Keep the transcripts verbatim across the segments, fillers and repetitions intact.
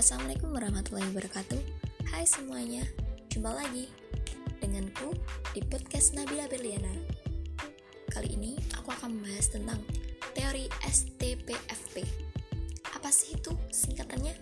Assalamualaikum warahmatullahi wabarakatuh. Hai semuanya, jumpa lagi denganku di podcast Nabila Berliana. Kali ini aku akan membahas tentang teori S T P F P. Apa sih itu singkatannya?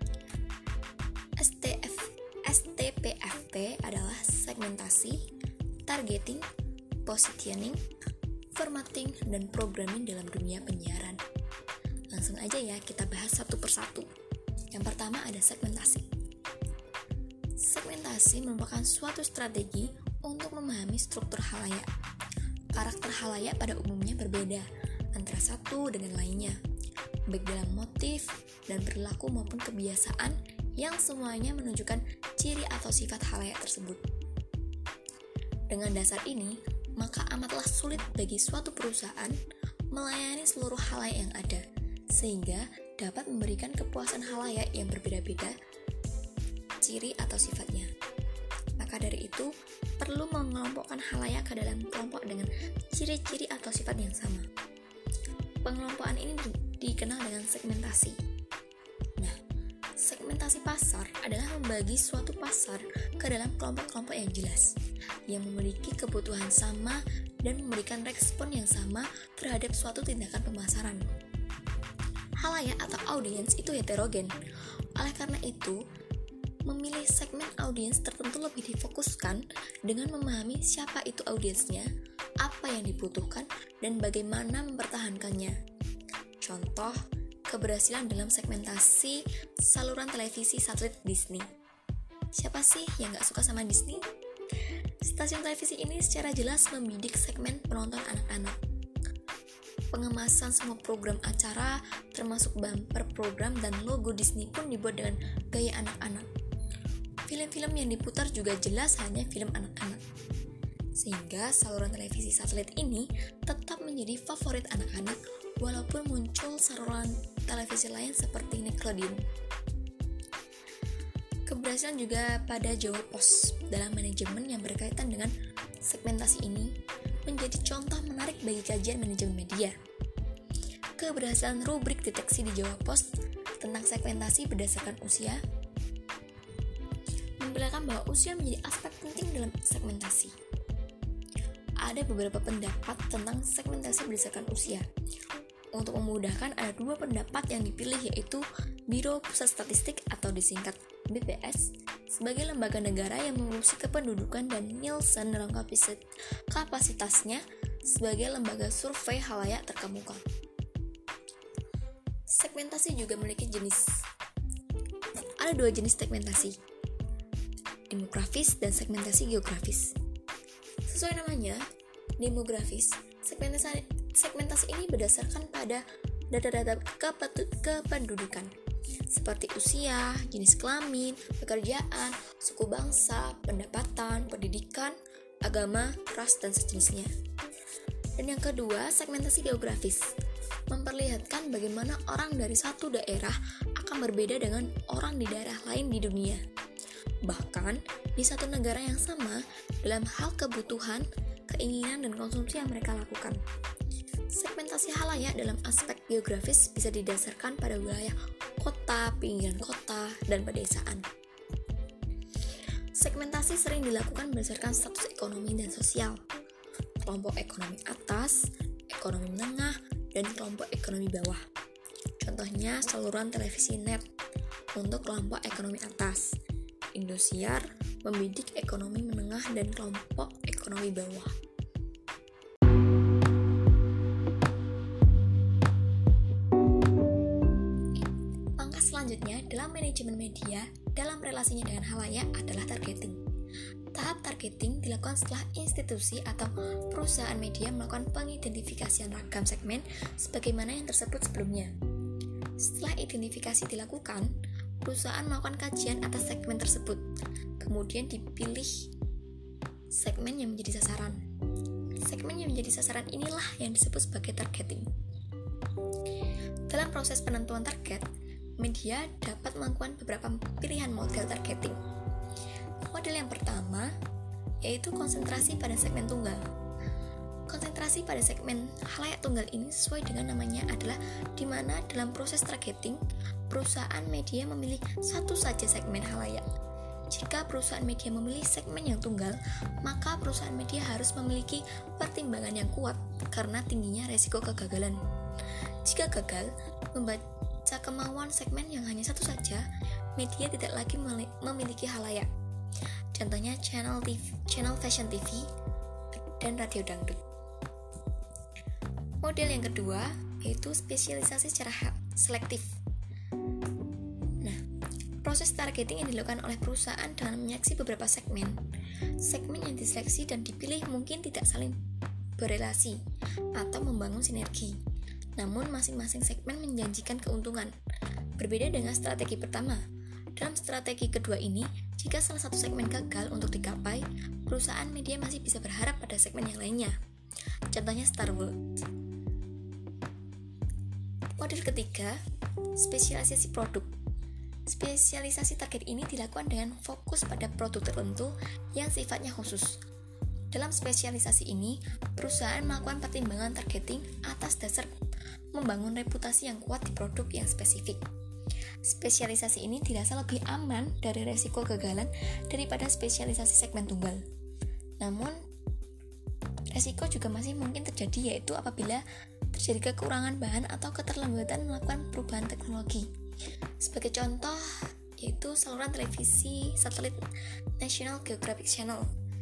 S T P F P adalah segmentasi, targeting, positioning, formatting, dan programming dalam dunia penyiaran. Langsung aja ya kita bahas satu persatu. Yang pertama ada segmentasi. Segmentasi merupakan suatu strategi untuk memahami struktur halayak. Karakter halayak pada umumnya berbeda antara satu dengan lainnya, baik dalam motif dan perilaku maupun kebiasaan yang semuanya menunjukkan ciri atau sifat halayak tersebut. Dengan dasar ini, maka amatlah sulit bagi suatu perusahaan melayani seluruh halayak yang ada, sehingga dapat memberikan kepuasan halayak yang berbeda-beda ciri atau sifatnya. Maka dari itu, perlu mengelompokkan halayak ke dalam kelompok dengan ciri-ciri atau sifat yang sama. Pengelompokan ini di- dikenal dengan segmentasi. Nah, segmentasi pasar adalah membagi suatu pasar ke dalam kelompok-kelompok yang jelas, yang memiliki kebutuhan sama dan memberikan respon yang sama terhadap suatu tindakan pemasaran. Halayak atau audiens itu heterogen. Oleh karena itu, memilih segmen audiens tertentu lebih difokuskan dengan memahami siapa itu audiensnya, apa yang dibutuhkan, dan bagaimana mempertahankannya. Contoh, keberhasilan dalam segmentasi saluran televisi satelit Disney. Siapa sih yang gak suka sama Disney? Stasiun televisi ini secara jelas membidik segmen penonton anak-anak. Pengemasan semua program acara, termasuk bumper program dan logo Disney pun dibuat dengan gaya anak-anak. Film-film yang diputar juga jelas hanya film anak-anak. Sehingga saluran televisi satelit ini tetap menjadi favorit anak-anak walaupun muncul saluran televisi lain seperti Nickelodeon. Keberhasilan juga pada Jawa Pos dalam manajemen yang berkaitan dengan segmentasi ini menjadi contoh menarik bagi kajian manajemen media. Keberhasilan rubrik deteksi di Jawa Pos tentang segmentasi berdasarkan usia memperlihatkan bahwa usia menjadi aspek penting dalam segmentasi. Ada beberapa pendapat tentang segmentasi berdasarkan usia. Untuk memudahkan, ada dua pendapat yang dipilih, yaitu Biro Pusat Statistik atau disingkat B P S sebagai lembaga negara yang mengurusi kependudukan, dan Nielsen dalam kapasitasnya sebagai lembaga survei halayak terkemuka. Segmentasi juga memiliki jenis. Ada dua jenis segmentasi, demografis dan segmentasi geografis. Sesuai namanya, demografis, segmentasi, segmentasi ini berdasarkan pada data-data kependudukan seperti usia, jenis kelamin, pekerjaan, suku bangsa, pendapatan, pendidikan, agama, ras, dan sejenisnya. Dan yang kedua, segmentasi geografis memperlihatkan bagaimana orang dari satu daerah akan berbeda dengan orang di daerah lain di dunia. Bahkan, di satu negara yang sama dalam hal kebutuhan, keinginan, dan konsumsi yang mereka lakukan. Segmentasi halayak dalam aspek geografis bisa didasarkan pada wilayah kota, pinggiran kota, dan pedesaan. Segmentasi sering dilakukan berdasarkan status ekonomi dan sosial, kelompok ekonomi atas, ekonomi menengah, dan kelompok ekonomi bawah. Contohnya saluran televisi net untuk kelompok ekonomi atas, Indosiar membidik ekonomi menengah dan kelompok ekonomi bawah. Selanjutnya, dalam manajemen media, dalam relasinya dengan halayak adalah targeting. Tahap targeting dilakukan setelah institusi atau perusahaan media melakukan pengidentifikasian ragam segmen sebagaimana yang tersebut sebelumnya. Setelah identifikasi dilakukan, perusahaan melakukan kajian atas segmen tersebut. Kemudian dipilih segmen yang menjadi sasaran. Segmen yang menjadi sasaran inilah yang disebut sebagai targeting. Dalam proses penentuan target, media dapat melakukan beberapa pilihan model targeting. Model yang pertama yaitu konsentrasi pada segmen tunggal. Konsentrasi Konsentrasi pada segmen khalayak tunggal ini sesuai dengan namanya adalah di mana dalam proses targeting, perusahaan media memilih satu saja segmen khalayak. Jika perusahaan media memilih segmen yang tunggal, maka perusahaan media harus memiliki pertimbangan yang kuat karena tingginya resiko kegagalan. Jika gagal membaca kemauan segmen yang hanya satu saja, media tidak lagi memiliki khalayak. Contohnya channel T V, channel fashion T V, dan radio dangdut. Model yang kedua yaitu spesialisasi secara selektif. Proses targeting yang dilakukan oleh perusahaan dengan menyeleksi beberapa segmen. Segmen yang diseleksi dan dipilih mungkin tidak saling berelasi atau membangun sinergi. Namun masing-masing segmen menjanjikan keuntungan. Berbeda dengan strategi pertama. Dalam strategi kedua ini, jika salah satu segmen gagal untuk digapai, perusahaan media masih bisa berharap pada segmen yang lainnya. Contohnya Star World. Model ketiga, spesialisasi produk. Spesialisasi target ini dilakukan dengan fokus pada produk tertentu yang sifatnya khusus. Dalam spesialisasi ini, perusahaan melakukan pertimbangan targeting atas dasar membangun reputasi yang kuat di produk yang spesifik. Spesialisasi ini dirasa lebih aman dari resiko kegagalan daripada spesialisasi segmen tunggal. Namun, resiko juga masih mungkin terjadi, yaitu apabila terjadi kekurangan bahan atau keterlambatan melakukan perubahan teknologi. Sebagai contoh, yaitu saluran televisi satelit National Geographic Channel.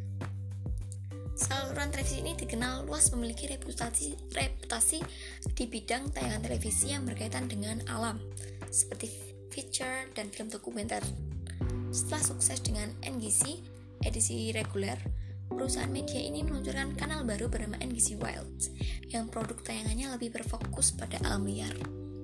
Saluran televisi ini dikenal luas memiliki reputasi, reputasi di bidang tayangan televisi yang berkaitan dengan alam, seperti feature dan film dokumenter. Setelah sukses dengan N G C, edisi reguler, perusahaan media ini meluncurkan kanal baru bernama N G C Wild, yang produk tayangannya lebih berfokus pada alam liar.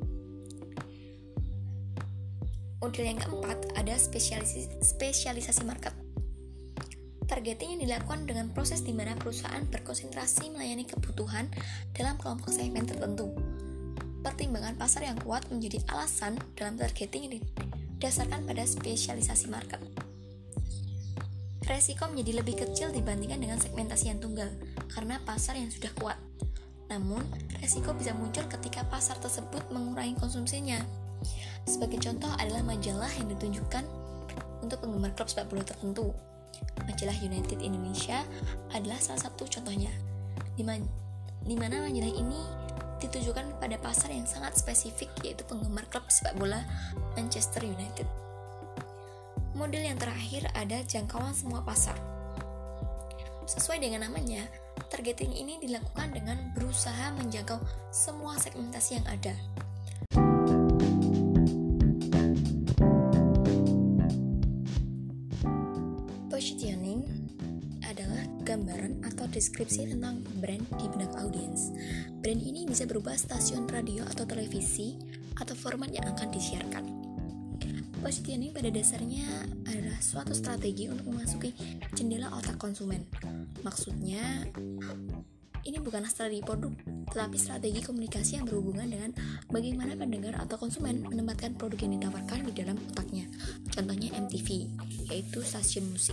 Model yang keempat ada spesialisasi, spesialisasi market. Targeting yang dilakukan dengan proses di mana perusahaan berkonsentrasi melayani kebutuhan dalam kelompok segmen tertentu. Pertimbangan pasar yang kuat menjadi alasan dalam targeting yang didasarkan pada spesialisasi market. Resiko menjadi lebih kecil dibandingkan dengan segmentasi yang tunggal karena pasar yang sudah kuat. Namun, resiko bisa muncul ketika pasar tersebut mengurangi konsumsinya. Sebagai contoh adalah majalah yang ditunjukkan untuk penggemar klub sepak bola tertentu. Majalah United Indonesia adalah salah satu contohnya, di mana majalah ini ditujukan pada pasar yang sangat spesifik, yaitu penggemar klub sepak bola Manchester United. Model yang terakhir ada jangkauan semua pasar. Sesuai dengan namanya, targeting ini dilakukan dengan berusaha menjangkau semua segmentasi yang ada. Positioning adalah gambaran atau deskripsi tentang brand di benak audiens. Brand ini bisa berubah stasiun radio atau televisi atau format yang akan disiarkan. Positioning pada dasarnya adalah suatu strategi untuk memasuki jendela otak konsumen. Maksudnya, ini bukanlah strategi produk, tetapi strategi komunikasi yang berhubungan dengan bagaimana pendengar atau konsumen menempatkan produk yang ditawarkan di dalam otaknya. Contohnya M T V, yaitu stasiun musik.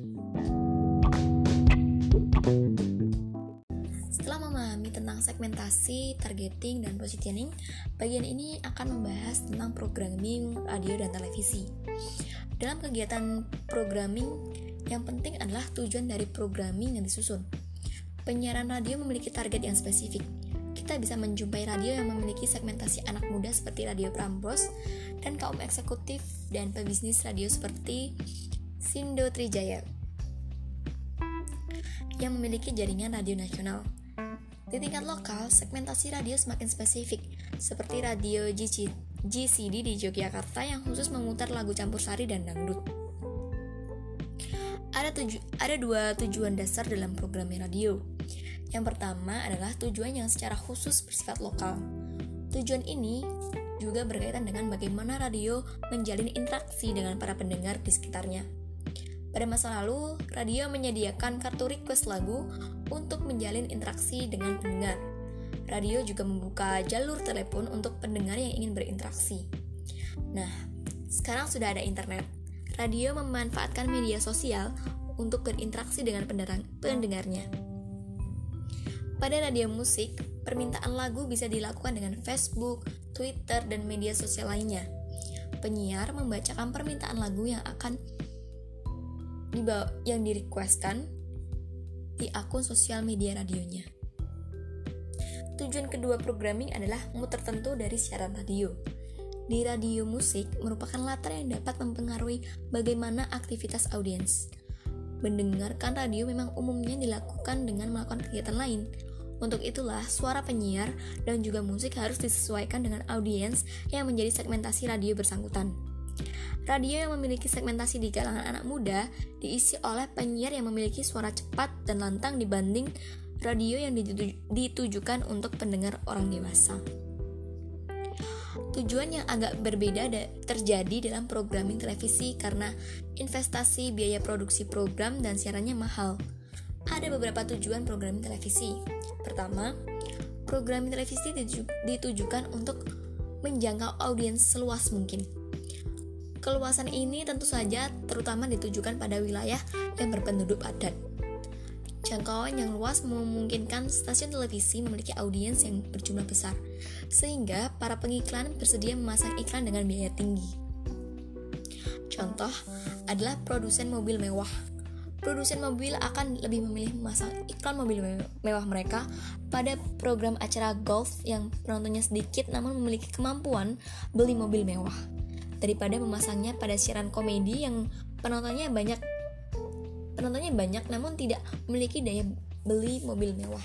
Setelah memahami tentang segmentasi, targeting, dan positioning, bagian ini akan membahas tentang programming radio dan televisi. Dalam kegiatan programming, yang penting adalah tujuan dari programming yang disusun. Penyiaran radio memiliki target yang spesifik. Kita bisa menjumpai radio yang memiliki segmentasi anak muda seperti Radio Prambors dan kaum eksekutif dan pebisnis radio seperti Sindo Trijaya yang memiliki jaringan radio nasional. Di tingkat lokal, segmentasi radio semakin spesifik, seperti radio G C D di Yogyakarta yang khusus memutar lagu campur sari dan dangdut. Ada, tuju- ada dua tujuan dasar dalam programming radio. Yang pertama adalah tujuan yang secara khusus bersifat lokal. Tujuan ini juga berkaitan dengan bagaimana radio menjalin interaksi dengan para pendengar di sekitarnya. Pada masa lalu, radio menyediakan kartu request lagu untuk menjalin interaksi dengan pendengar. Radio juga membuka jalur telepon untuk pendengar yang ingin berinteraksi. Nah, sekarang sudah ada internet. Radio memanfaatkan media sosial untuk berinteraksi dengan pendengarnya. Pada radio musik, permintaan lagu bisa dilakukan dengan Facebook, Twitter, dan media sosial lainnya. Penyiar membacakan permintaan lagu yang akan dibawa, yang direquestkan di akun sosial media radionya. Tujuan kedua programming adalah mood tertentu dari siaran radio. Di radio musik merupakan latar yang dapat mempengaruhi bagaimana aktivitas audiens. Mendengarkan radio memang umumnya dilakukan dengan melakukan kegiatan lain. Untuk itulah, suara penyiar dan juga musik harus disesuaikan dengan audiens yang menjadi segmentasi radio bersangkutan. Radio yang memiliki segmentasi di kalangan anak muda diisi oleh penyiar yang memiliki suara cepat dan lantang dibanding radio yang ditujukan untuk pendengar orang dewasa. Tujuan yang agak berbeda terjadi dalam programming televisi karena investasi biaya produksi program dan siarannya mahal. Ada beberapa tujuan programming televisi. Pertama, programming televisi ditujukan untuk menjangkau audiens seluas mungkin. Keluasan ini tentu saja terutama ditujukan pada wilayah yang berpenduduk padat. Jangkauan yang luas memungkinkan stasiun televisi memiliki audiens yang berjumlah besar, sehingga para pengiklan bersedia memasang iklan dengan biaya tinggi. Contoh adalah produsen mobil mewah. Produsen mobil akan lebih memilih memasang iklan mobil mewah mereka pada program acara golf yang penontonnya sedikit namun memiliki kemampuan beli mobil mewah, daripada memasangnya pada siaran komedi yang penontonnya banyak penontonnya banyak namun tidak memiliki daya beli mobil mewah.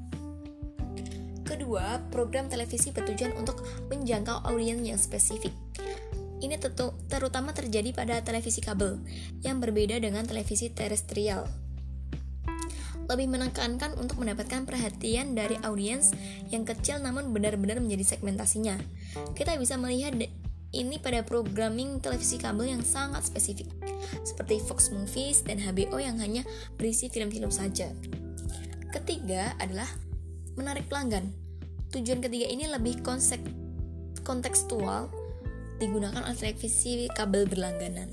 Kedua, program televisi bertujuan untuk menjangkau audiens yang spesifik. Ini tentu, terutama terjadi pada televisi kabel, yang berbeda dengan televisi terestrial. Lebih menekankan untuk mendapatkan perhatian dari audiens yang kecil namun benar-benar menjadi segmentasinya. Kita bisa melihat ini pada programming televisi kabel yang sangat spesifik, seperti Fox Movies dan H B O yang hanya berisi film-film saja. Ketiga adalah menarik pelanggan. Tujuan ketiga ini lebih konsep, kontekstual, digunakan oleh televisi kabel berlangganan.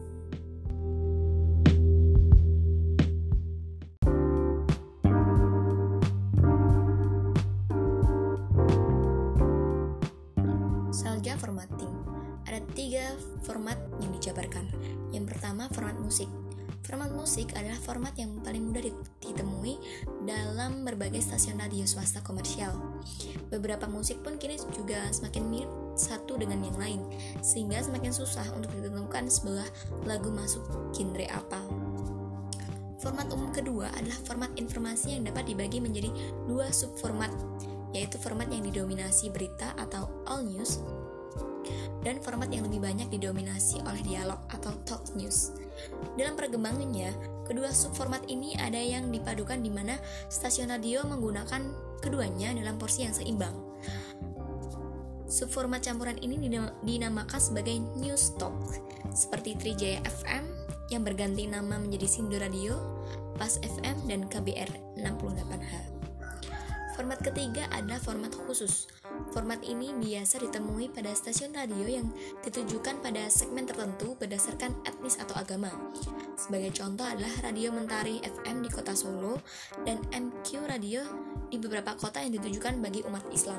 Salja formatting. Ada tiga format yang dijabarkan. Yang pertama, format musik. Format musik adalah format yang paling mudah ditemui dalam berbagai stasiun radio swasta komersial. Beberapa musik pun kini juga semakin mirip satu dengan yang lain, sehingga semakin susah untuk ditentukan sebuah lagu masuk genre apa. Format umum kedua adalah format informasi yang dapat dibagi menjadi dua subformat, yaitu format yang didominasi berita atau all news, dan format yang lebih banyak didominasi oleh dialog atau talk news. Dalam perkembangannya, kedua subformat ini ada yang dipadukan di mana stasiun radio menggunakan keduanya dalam porsi yang seimbang. Subformat campuran ini dinamakan sebagai news talk, seperti Trijaya F M yang berganti nama menjadi Sindo Radio, Pas F M, dan K B R enam puluh delapan H. Format ketiga adalah format khusus. Format ini biasa ditemui pada stasiun radio yang ditujukan pada segmen tertentu berdasarkan etnis atau agama. Sebagai contoh adalah Radio Mentari F M di kota Solo dan M Q Radio di beberapa kota yang ditujukan bagi umat Islam.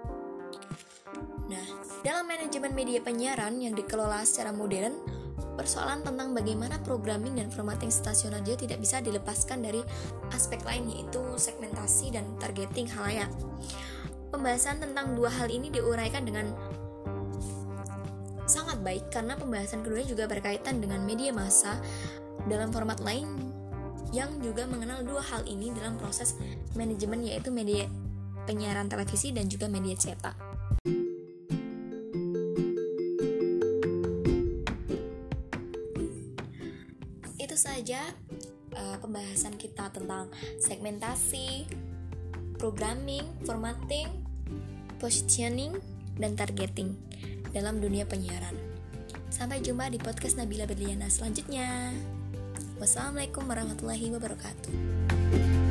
Nah, dalam manajemen media penyiaran yang dikelola secara modern, persoalan tentang bagaimana programming dan formatting stasiun radio tidak bisa dilepaskan dari aspek lain, yaitu segmentasi dan targeting khalayak. Pembahasan tentang dua hal ini diuraikan dengan sangat baik karena pembahasan keduanya juga berkaitan dengan media massa dalam format lain yang juga mengenal dua hal ini dalam proses manajemen, yaitu media penyiaran televisi dan juga media cetak. Itu saja uh, pembahasan kita tentang segmentasi, programming, formatting, positioning, dan targeting dalam dunia penyiaran. Sampai jumpa di podcast Nabila Berliana selanjutnya. Wassalamualaikum warahmatullahi wabarakatuh.